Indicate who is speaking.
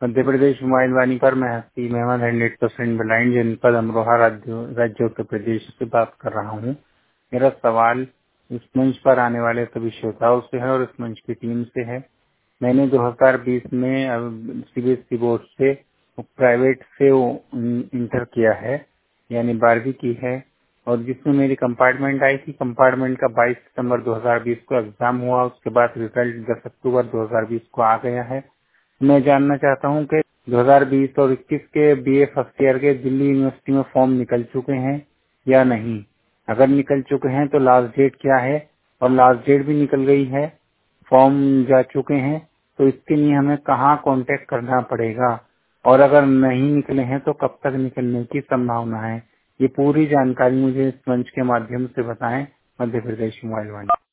Speaker 1: मध्य Pradesh mobile वाणी पर मैं हस्ती मेहमान 100% ब्लाइंड जनपद अमरोहा राज्य उत्तर प्रदेश से बात कर रहा हूँ। मेरा सवाल इस मंच पर आने वाले सभी श्रोताओं से है और इस मंच की टीम से है। मैंने 2020 में सीबीएसई बोर्ड से प्राइवेट से इंटर किया है, यानी 12वीं की है, और जिसमें मेरी कंपार्टमेंट आई थी। कंपार्टमेंट का 22 सितंबर 2020 को एग्जाम हुआ। उसके बाद रिजल्ट 10 अक्टूबर 2020 को आ गया है। मैं जानना चाहता हूं कि 2020 और 21 के बीए फर्स्ट ईयर के दिल्ली यूनिवर्सिटी में फॉर्म निकल चुके हैं या नहीं। अगर निकल चुके हैं तो लास्ट डेट क्या है, और लास्ट डेट भी निकल गई है, फॉर्म जा चुके हैं, तो इसके लिए हमें कहाँ कांटेक्ट करना पड़ेगा, और अगर नहीं निकले हैं तो कब तक निकलने की संभावना है। ये पूरी जानकारी मुझे इस मंच के माध्यम से बताएं। मध्य प्रदेश मोबाइल वाणी।